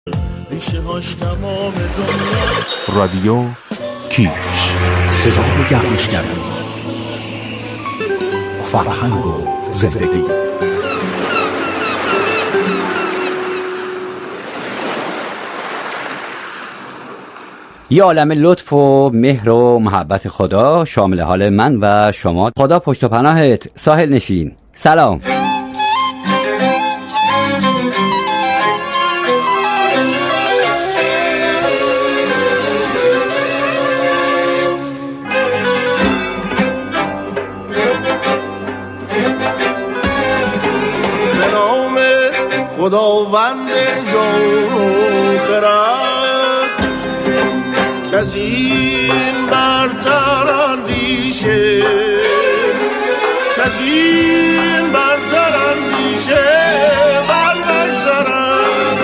ریشه هاش تمام دنیا. رادیو کیش، صدای گردشگران، فرهنگ و زندگی. یه عالم لطف و مهر و محبت خدا شامل حال من و شما. خدا پشت و پناهت ساحل نشین. سلام. به نام خداوند جان و خرد، کز این برتر اندیشه، کز این برتر اندیشه بر نگذرد.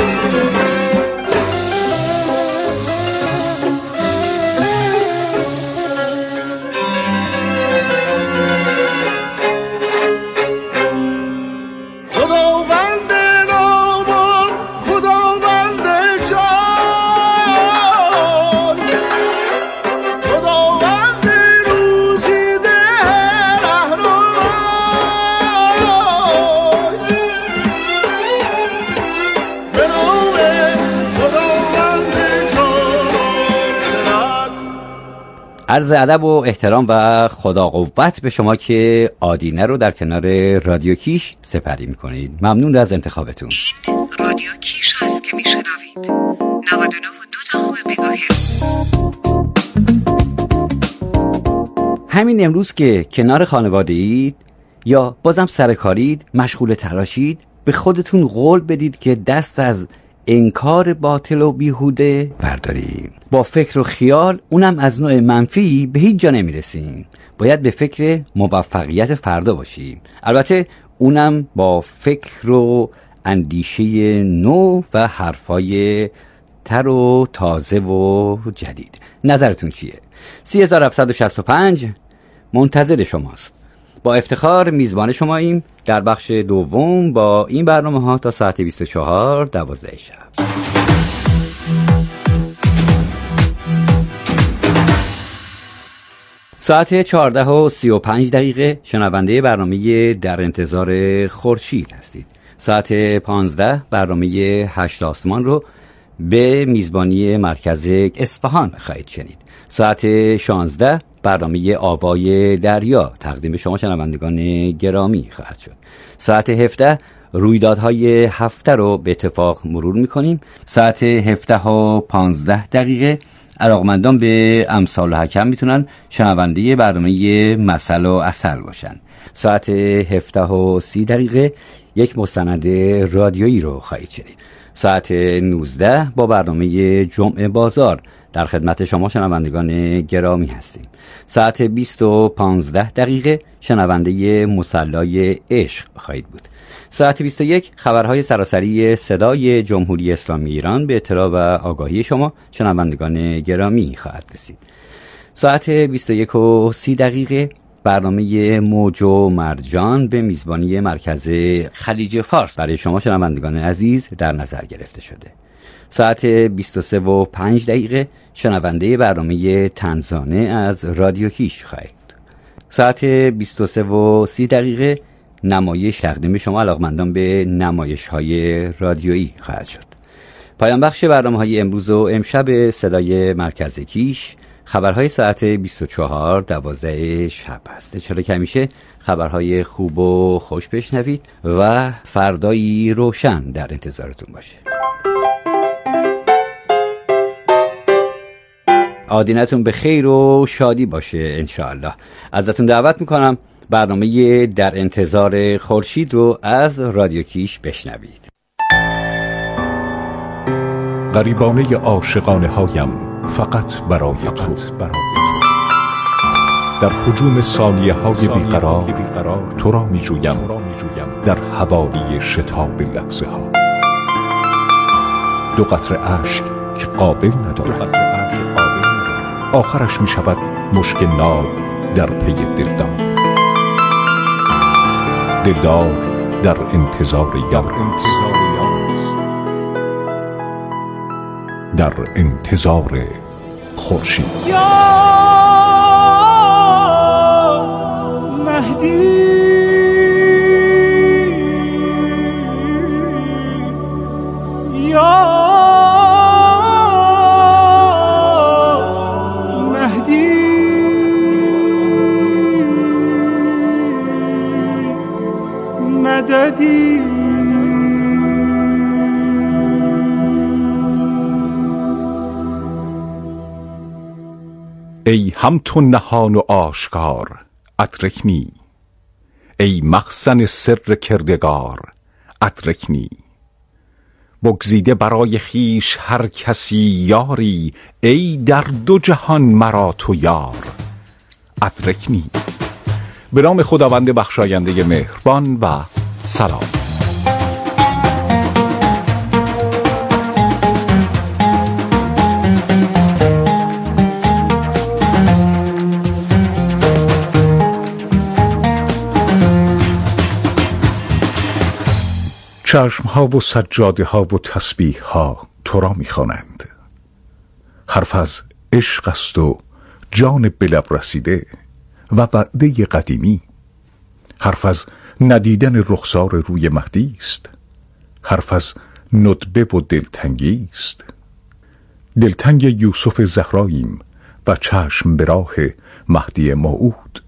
خداوند نامان، خداوند جان، خداوند روزی ده رهنمای، به نام خداوند جان و خرد. عرض ادب و احترام و خدا قوت به شما که آدینه رو در کنار رادیو کیش سپری میکنید. ممنون از انتخابتون. این رادیو کیش هست که میشنوید 99.2 مگاهرتز. همین امروز که کنار خانواده اید یا بازم سرکارید، مشغول تلاشید، به خودتون قول بدید که دست از انکار باطل و بیهوده برداریم. با فکر و خیال، اونم از نوع منفی، به هیچ جا نمیرسیم. باید به فکر موفقیت فردا باشیم، البته اونم با فکر و اندیشه نو و حرفای تر و تازه و جدید. نظرتون چیه؟ 3765 منتظر شماست. با افتخار میزبان شماییم در بخش دوم با این برنامه ها تا ساعت 24:12 شب. ساعت 14:35 شنونده برنامه در انتظار خورشید هستید. ساعت 15 برنامه 8 آسمان رو به میزبانی مرکز اصفهان خواهید شنید. ساعت 16 برنامه آوای دریا تقدیم به شما شنوندگان گرامی خواهد شد. ساعت 17 رویدادهای هفته رو به اتفاق مرور میکنیم. ساعت 17:15 علاقمندان به امثال و حکم میتونن شنونده برنامه مثل و عسل باشن. ساعت 17:30 یک مستند رادیویی رو خواهید شنید. ساعت 19 با برنامه جمعه بازار در خدمت شما شنوندگان گرامی هستیم. ساعت 20:15 شنونده مسلای عشق خواهید بود. ساعت 21 خبرهای سراسری صدای جمهوری اسلامی ایران به اطلاع و آگاهی شما شنوندگان گرامی خواهد رسید. ساعت 21:30 برنامه موج و مرجان به میزبانی مرکز خلیج فارس برای شما شنوندگان عزیز در نظر گرفته شده. ساعت 23:05 شنونده برنامه تنزانه از رادیو کیش خواهید. ساعت 23:30 نمایش تقدیم شما علاقمندان به نمایش‌های رادیویی خواهد شد. پایان بخش برنامه‌های امروز و امشب صدای مرکز کیش خبرهای ساعت 24:12 شب است. چرا که همیشه خبرهای خوب و خوش بشنوید و فردایی روشن در انتظارتون باشه. آدینتون به خیر و شادی باشه انشاءالله. ازتون دعوت میکنم برنامه در انتظار خورشید رو از رادیو کیش بشنوید. غریبانه عاشقانه هایم فقط برای تو، در هجوم ثانیه های بیقرار تو را می جویم، در حوالی شتاب لحظه ها. دو قطره اشک که قابل ندارد، آخرش می شود مشک ناب در پی دلدار. دلدار در انتظار یار است، در انتظار خورشید. یا مهدی یا مددی. ای هم تو نهان و آشکار ادرکنی، ای مخزن سر کردگار ادرکنی. بگزیده برای خیش هر کسی یاری، ای در دو جهان مرا تو یار ادرکنی. به نام خداوند بخشاینده مهربان و سلام. چشمها و سجاده ها و تسبیح ها تو را می‌خوانند. حرف از عشق است و جان به لب رسیده و وعده قدیمی. حرف از ندیدن رخسار روی مهدی است. حرف از ندبه و دلتنگی است. دلتنگ یوسف زهراییم و چشم به راه مهدی موعود.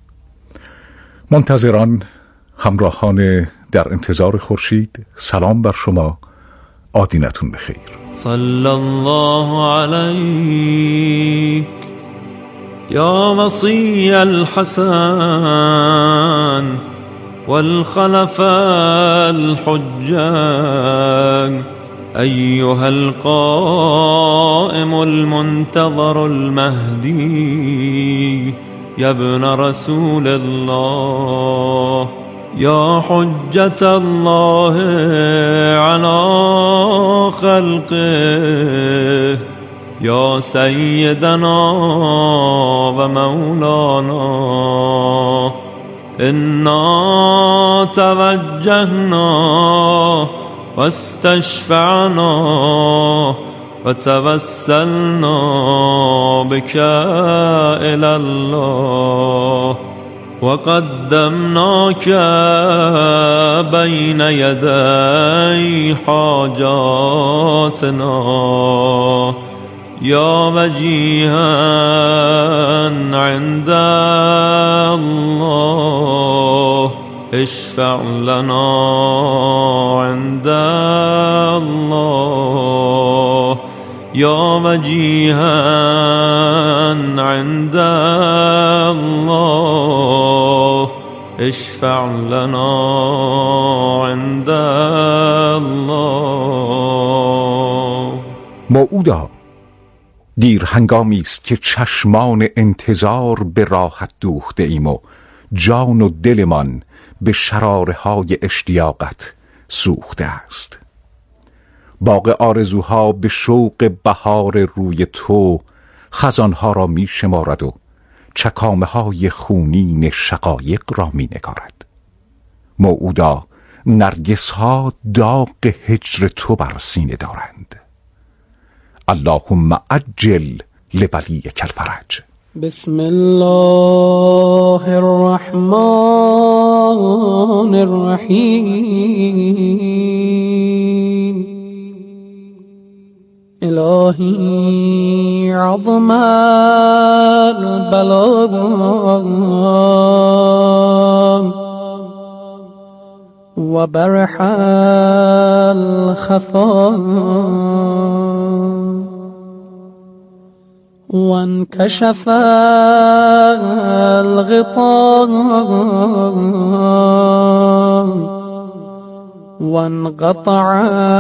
منتظران، همراهان در انتظار خورشید، سلام بر شما، آدینتون بخیر. صلی الله علیک یا وصی الحسن والخلف الحجة أيها القائم المنتظر المهدي يا ابن رسول الله يا حجة الله على خلقه يا سيدنا ومولانا إنا توجهنا واستشفعنا وتوسلنا بك إلى الله وقدمناك بين يدي حاجاتنا يا وجيها عند الله اشفع لنا عند الله يا وجيها عند الله اشفع لنا عند الله. موعودا، دیر هنگامی است که چشمان انتظار به راحت دوخته ایم و جان و دلمان به شراره های اشتیاقت سوخته است. باغ آرزوها به شوق بهار روی تو خزانها را می شمارد و چکامه های خونین شقایق را می نگارد. موعودا، نرگس ها داغ هجر تو بر سینه دارند. اللهم عجل لولیک الفرج. بسم الله الرحمن الرحیم. الهی عظم البلاء و برح الخفا وانكشف الغطاء وانقطع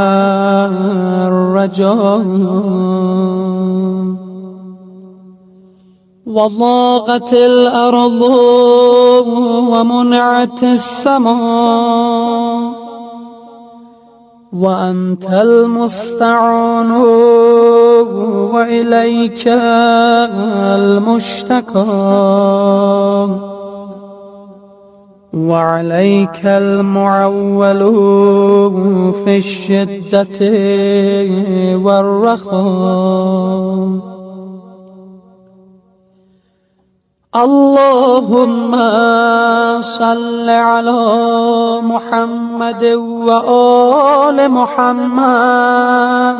الرجاء وضاقت الأرض ومنعت السماء وأنت المستعان وإليك المشتكى وعليك المعول في الشدة والرخاء. اللهم صل على محمد وآل محمد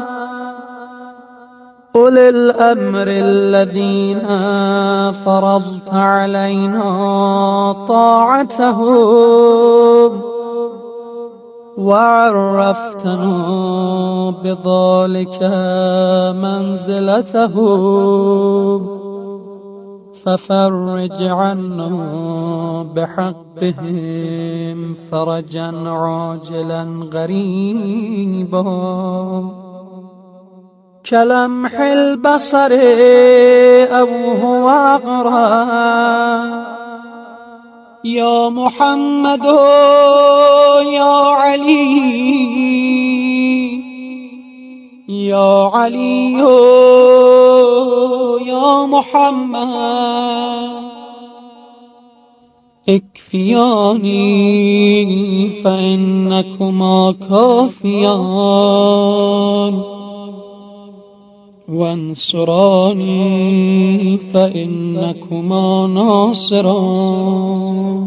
أولي الأمر الذين فرضت علينا طاعتهم وعرفتنا بذلك منزلتهم، ففرج عنا بحقهم فرجا عاجلا غريبا كلمح البصر أو هو أقرب. يا محمد يا علي يا علي يا محمد اكفياني فإنكما كافيان، وانصراني فإنكما ناصران.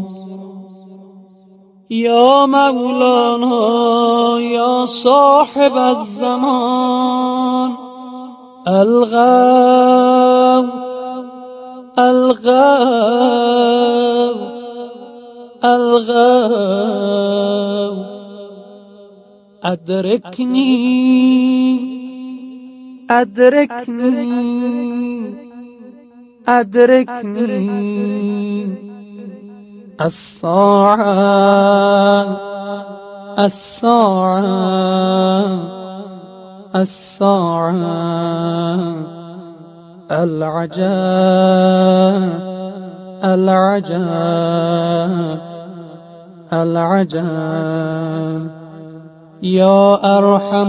يا مولانا يا صاحب الزمان الغوث الغوث الغوث أدركني أدركني أدركني. الساعة الساعة الساعة العجاب العجاب العجاب. يا أرحم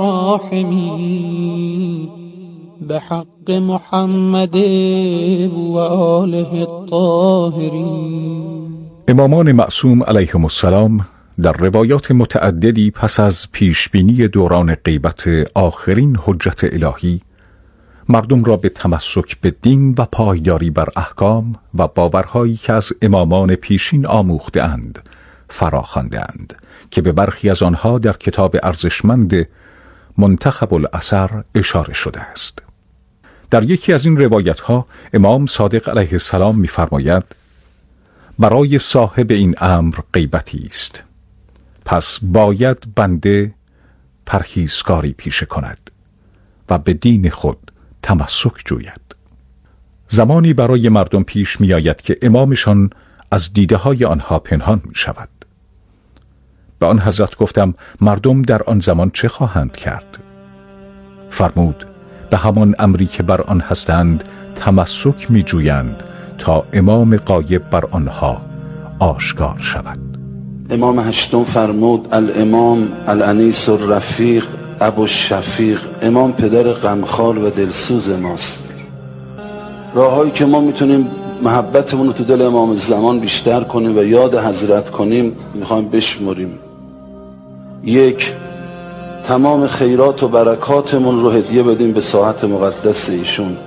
الراحمين بحق محمد وآله الطاهرین. امامان معصوم علیهم السلام در روایات متعددی پس از پیشبینی دوران غیبت آخرین حجت الهی مردم را به تمسک به دین و پایداری بر احکام و باورهایی که از امامان پیشین آموخته اند فراخوانده اند که به برخی از آنها در کتاب ارزشمند منتخب الاثر اشاره شده است. در یکی از این روایت‌ها امام صادق علیه السلام می‌فرماید برای صاحب این امر غیبتی است، پس باید بنده پرهیزکاری پیشه کند و به دین خود تمسک جوید. زمانی برای مردم پیش می آید که امامشان از دیده های آنها پنهان می شود. به آن حضرت گفتم مردم در آن زمان چه خواهند کرد؟ فرمود به همان امری که بر آن هستند تمسک می جویند تا امام غایب بر آنها آشکار شود. امام هشتم فرمود الامام الانیس الرفیق ابو الشفیق. امام پدر غمخوار و دلسوز ماست. راههایی که ما میتونیم محبتمون رو تو دل امام زمان بیشتر کنیم و یاد حضرت کنیم میخوایم بشمریم. 1. تمام خیرات و برکاتمون رو هدیه بدیم به ساحت مقدس ایشون.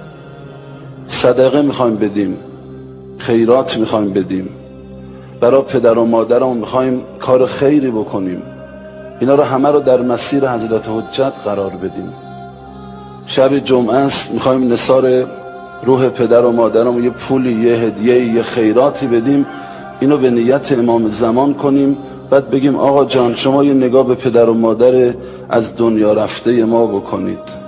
صدقه میخوایم بدیم، خیرات میخوایم بدیم، برای پدر و مادرمون میخوایم کار خیری بکنیم. اینا رو همه رو در مسیر حضرت حجت قرار بدیم. شب جمعه است، میخوایم نثار روح پدر و مادرمون یه پولی، یه هدیه، یه خیراتی بدیم. اینو به نیت امام زمان کنیم، بعد بگیم آقا جان شما یه نگاه به پدر و مادر از دنیا رفته ما بکنید.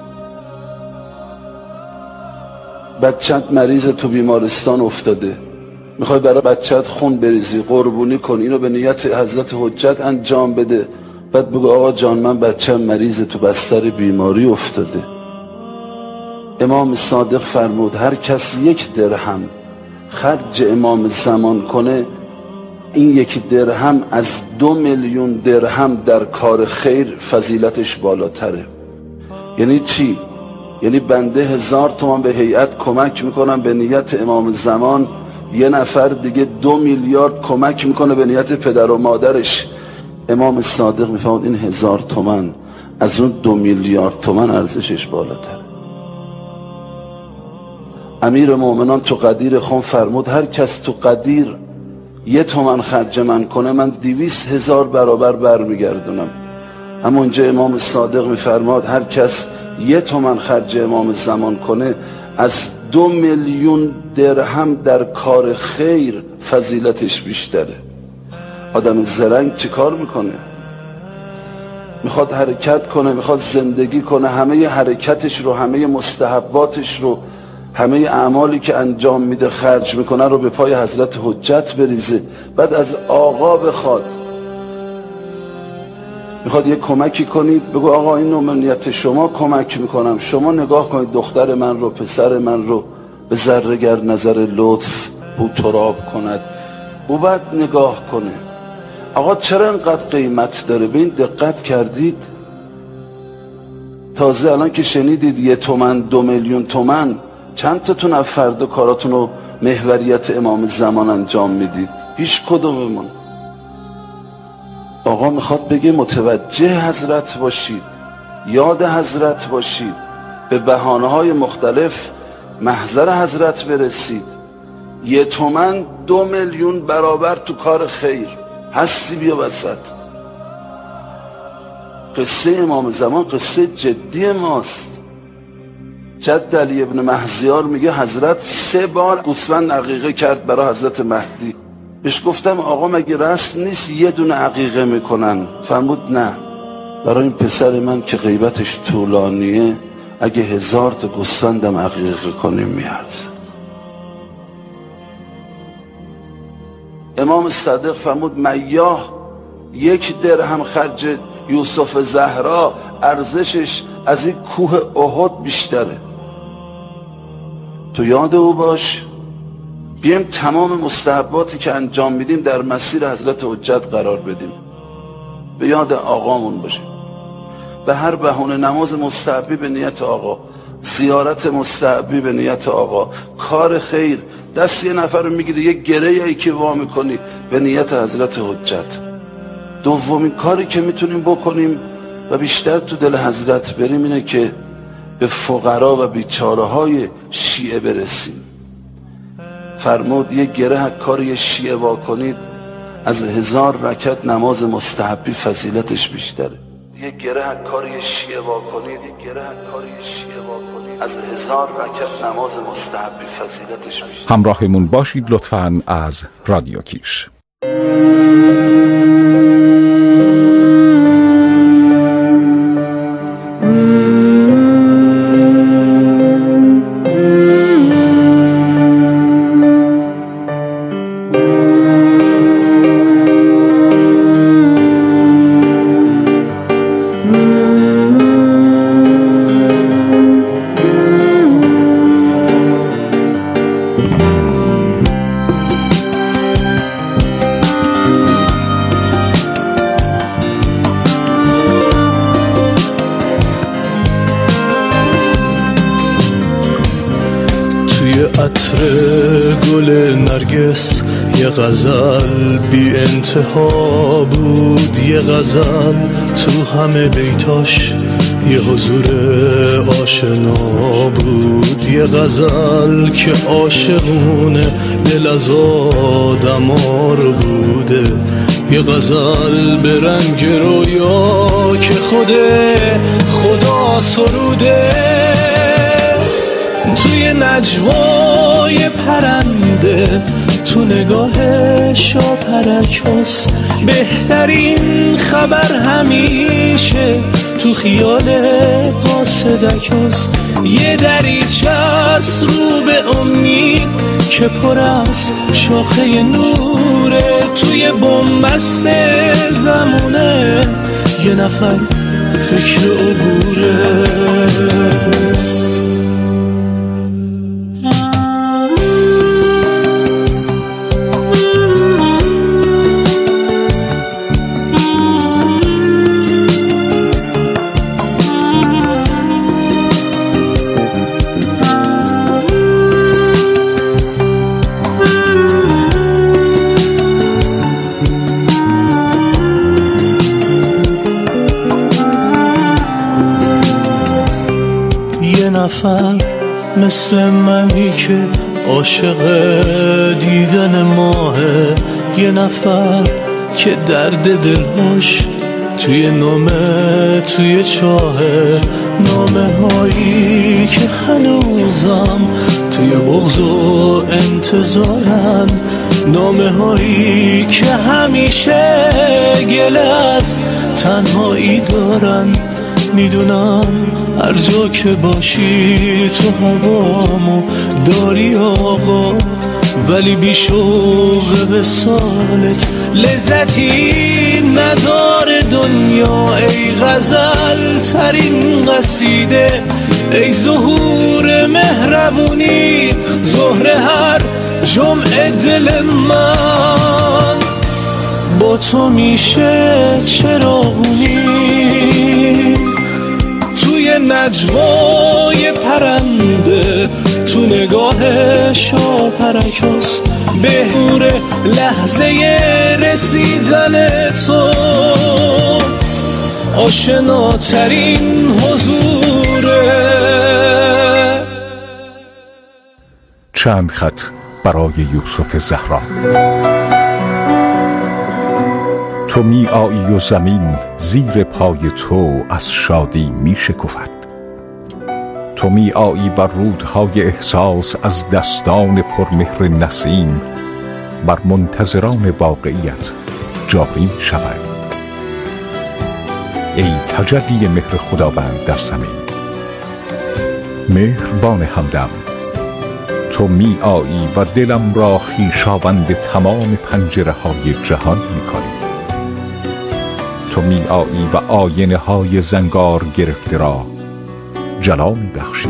بچت مریض تو بیمارستان افتاده، میخوای برای بچت خون بریزی، قربونی کن، اینو به نیت حضرت حجت انجام بده. بعد بگو آقا جان من بچم مریض تو بستر بیماری افتاده. امام صادق فرمود هر کس 1 درهم خرج امام زمان کنه، این 1 درهم از 2 میلیون درهم در کار خیر فضیلتش بالاتره. یعنی چی؟ یعنی بنده 1000 تومان به هیئت کمک میکنم به نیت امام زمان یه نفر دیگه 2 میلیارد کمک میکنه به نیت پدر و مادرش. امام صادق میفهمد این 1000 تومن از اون 2 میلیارد تومن ارزشش بالاتره. امیر مومنان تو قدیر خون فرمود هر کس تو قدیر 1 تومن خرج من کنه من 200,000 برابر برمیگردونم. همونجا امام صادق میفرماد هر کس 1 تومن خرج امام زمان کنه از 2 میلیون درهم در کار خیر فضیلتش بیشتره. آدم زرنگ چی کار میکنه؟ میخواد حرکت کنه، میخواد زندگی کنه، همه حرکتش رو، همه مستحباتش رو، همه اعمالی که انجام میده خرج میکنه رو به پای حضرت حجت بریزه. بعد از آقا بخواد، میخواد یه کمکی کنید، بگو آقا این نومنیت شما کمک میکنم، شما نگاه کنید دختر من رو، پسر من رو به ذره گر نظر لطف بو تراب کند. او بعد نگاه کنه آقا چرا انقدر قیمت داره؟ به این دقت کردید؟ تازه الان که شنیدید 1 تومن 2 میلیون تومن، چند تاتون از فردا کاراتون رو محوریت امام زمان انجام میدید؟ هیچ کدوممون. آقا میخواد بگه متوجه حضرت باشید، یاد حضرت باشید، به بهانه‌های مختلف محضر حضرت برسید. 1 تومن 2 میلیون برابر تو کار خیر هستی بیا وسط. قصه امام زمان قصه جدی ماست. جد علی ابن مهزیار میگه حضرت 3 بار گوسفند عقیقه کرد برای حضرت مهدی. بهش گفتم آقا مگه رسم نیست 1 دونه عقیقه میکنن؟ فرمود نه، برای این پسر من که غیبتش طولانیه اگه 1000 تا گوسفندم عقیقه کنیم میارزه. امام صادق فرمود میاه 1 درهم خرج یوسف زهرا ارزشش از این کوه احد بیشتره. تو یاد او باش، بیایم تمام مستحباتی که انجام میدیم در مسیر حضرت حجت قرار بدیم، به یاد آقامون باشیم. به هر بهونه نماز مستحبی به نیت آقا، زیارت مستحبی به نیت آقا، کار خیر، دست یه نفر رو میگیری یه گره‌ای که وا میکنی به نیت حضرت حجت. دومین کاری که میتونیم بکنیم و بیشتر تو دل حضرت بریم اینه که به فقرا و بیچاره های شیعه برسیم. فرمود یه گره کاری شیعه وا کنید از 1000 رکعت نماز مستحبی فضیلتش بیشتره. یه گره کاری شیعه وا کنید، یه گره کاری شیعه وا کنید از 1000 رکعت نماز مستحبی فضیلتش بیشتره. همراهمون باشید لطفاً از رادیو کیش. عطر گل نرگس یه غزل بی انتها بود، یه غزل تو همه بیتاش یه حضور آشنا بود، یه غزل که عاشقونه دل از آدمار بوده، یه غزل به رنگ رویا که خدا سروده. توی نجوای پرنده تو نگاهش آپرکس، بهترین خبر همیشه تو خیال قاصدکس. یه دریچه‌ست رو به امید که پر از شاخه نوره، توی بنبست زمونه یه نفر فکر عبوره. یه نفر مثل منی که عاشق دیدن ماهه، یه نفر که درد دلهاش توی نامه توی چاهه، نامه هایی که هنوزم توی بغض و انتظارن، نامه هایی که همیشه گله از تنهایی دارن. میدونم هر جا که باشی تو هوامو داری آقا، ولی بیشوق به سالت لذتی نداره دنیا. ای غزل ترین قصیده، ای ظهور مهربونی، ظهر هر جمعه دل من با تو میشه چراغونی. توی نجوای پرنده، تو نگاه شاپرکاس، بهور لحظه رسیدن تو، آشناترین حضوره. چند خط برای یوسف زهرا. تو می آیی و زمین زیر پای تو از شادی می شکفد. تو می آیی بر رودهای احساس از دستان پرمهر نسیم، بر منتظران واقعیت جاری می شود. ای تجلی مهر خداوند در زمین، مهربان همدم، تو می آیی و دلم را خویشاوند تمام پنجره های جهان می کنی. تو می آیی و آینه های زنگار گرفته را جلا می بخشی.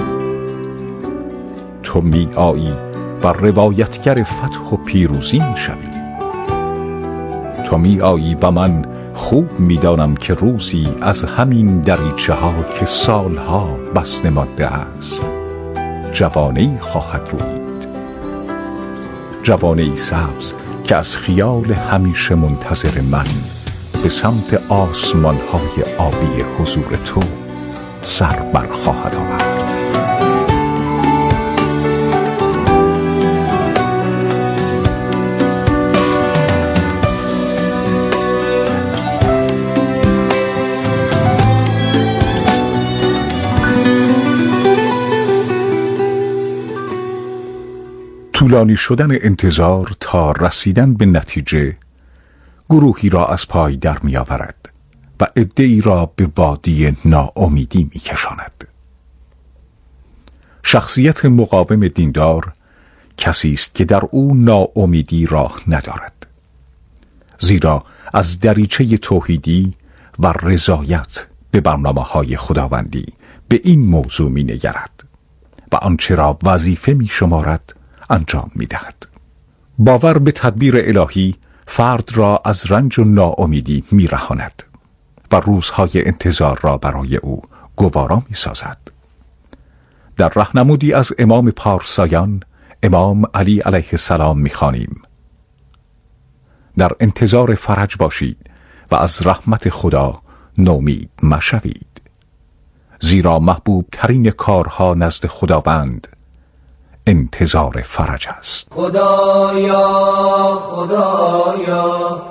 تو می آیی و روایتگر فتح و پیروزی می شوی. تو می آیی و من خوب می دانم که روزی از همین دریچه ها که سالها بسته مانده است جوانه‌ای خواهد روید، جوانه‌ای سبز که از خیال همیشه منتظر من به سمت آسمان‌های آبی حضور تو سر بر خواهد آورد. طولانی شدن انتظار تا رسیدن به نتیجه گروهی را از پای در می آورد و عده‌ای را به وادی ناامیدی می کشاند. شخصیت مقاوم دیندار کسی است که در او ناامیدی راه ندارد، زیرا از دریچه توحیدی و رضایت به برنامه‌های خداوندی به این موضوع می نگرد و آنچه را وظیفه می شمارد انجام می دهد. باور به تدبیر الهی فرد را از رنج و ناامیدی می رهاند و روزهای انتظار را برای او گوارا می سازد. در راهنمودی از امام پارسایان امام علی علیه السلام می خوانیم: در انتظار فرج باشید و از رحمت خدا نومید مشوید، زیرا محبوب ترین کارها نزد خداوند انتظار فرج است. خدایا خدایا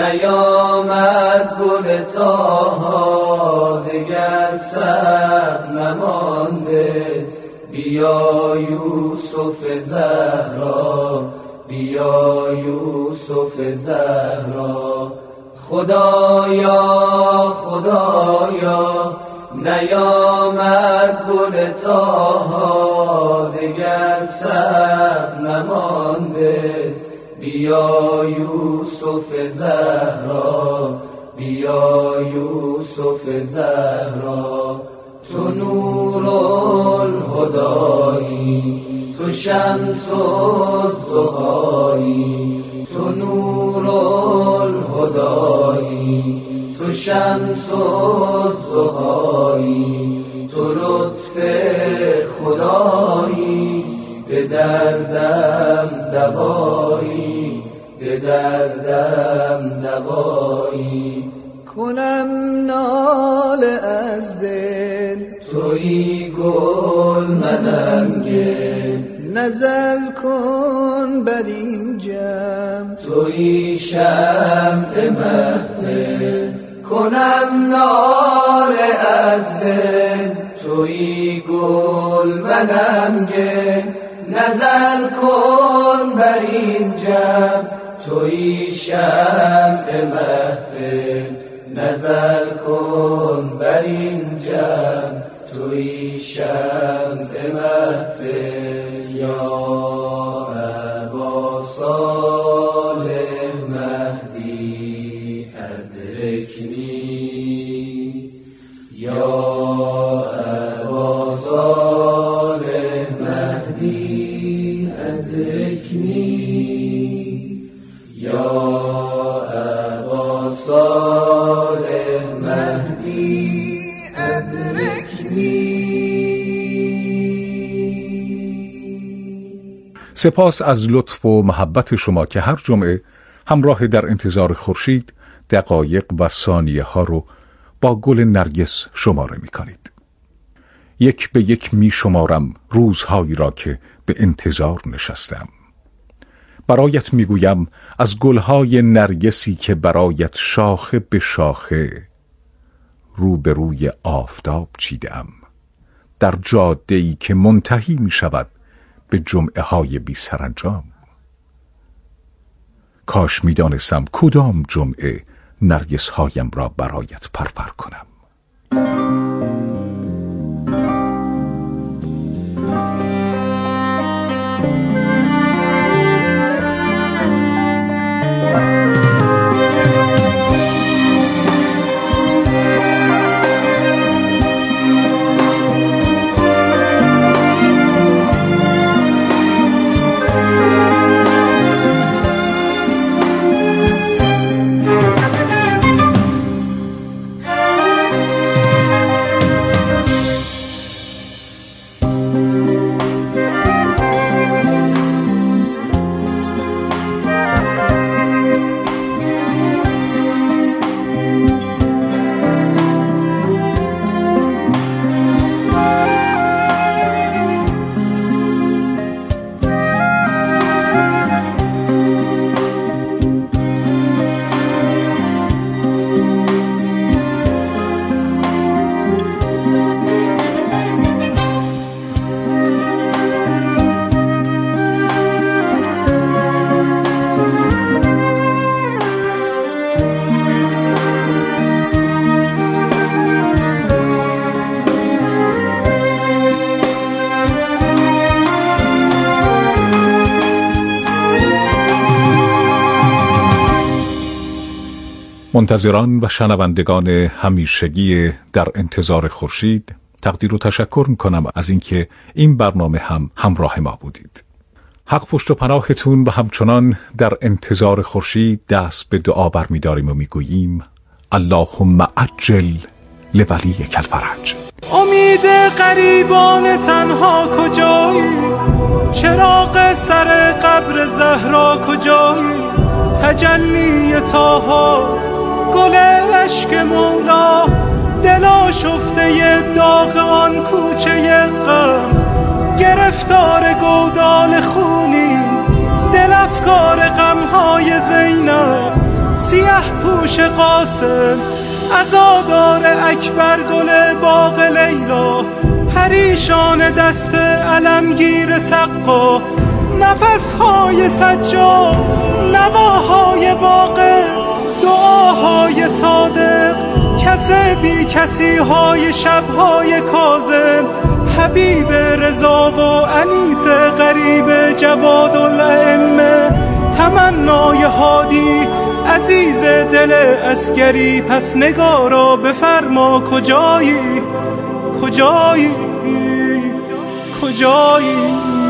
نیامد گل تاها، دگر سر نمانده، بیا یوسف زهرا، بیا یوسف زهرا. خدایا خدایا نیامد گل تاها، دگر سر نمانده، بیا یوسف زهرا، بیا یوسف زهرا. تو نور الهدایی، تو شمس الضحایی، تو نور الهدایی، تو شمس الضحایی، تو لطف خدایی، به دردم دوایی، به دردم دوایی. کنم ناله از دل، توی تویی گل منم گل، نظر کن بر این جمع، تویی شمع محفل، کنم ناله از دل، تویی گل منم گل، نظر کن بر این جمع، تویی شمع محفل، نظر کن بر این جمع، تویی شمع محفل. یا ابا صالح مهدی ادرکنی، یا ابا صالح مهدی ادرکنی، یا ابا صالح مهدی ادرکنی. سپاس از لطف و محبت شما که هر جمعه همراه در انتظار خورشید دقایق و ثانیه ها رو با گل نرگس شماره می کنید. یک به یک می شمارم روزهایی را که به انتظار نشستم. برایت می گویم از گلهای نرگسی که برایت شاخه به شاخه رو به روی آفتاب چیدم، در جاده‌ای که منتهی می شود به جمعه های بی سرانجام. کاش می دانستم کدام جمعه نرگس هایم را برایت پرپر کنم. منتظران و شنوندگان همیشگی در انتظار خورشید، تقدیر و تشکر میکنم از اینکه این برنامه هم همراه ما بودید. حق پشت و پناهتون و همچنان در انتظار خورشید دست به دعا برمی‌داریم و میگوییم اللهم عجل لولیک الفرج. امید غریبان تنها کجایی؟ چراغ سر قبر زهرا کجایی؟ تجلی طاها، گل عشق مولا، دل آشفته داغ آن کوچه غم، گرفتار گودال خونی، دل افکار غمهای زینب، سیه پوش قاسم، عزادار اکبر، گل باغ لیلا، پریشان دست علمگیر سقا، نفسهای سجاد، نواهای باغ، دعاهای صادق، کس بی کسی های شبهای کاظم، حبیب رضا و انیس غریب جواد الائمه، تمنای هادی عزیز دل عسکری. پس نگارا بفرما کجایی؟ کجایی؟ کجایی؟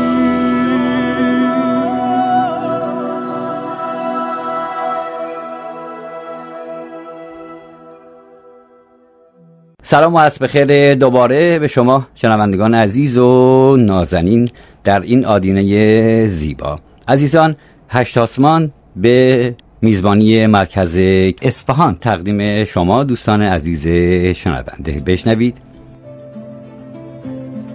سلام و عصر بخیر دوباره به شما شنوندگان عزیز و نازنین در این آدینه زیبا. عزیزان، 8 آسمان به میزبانی مرکز اصفهان تقدیم شما دوستان عزیز شنونده. بشنوید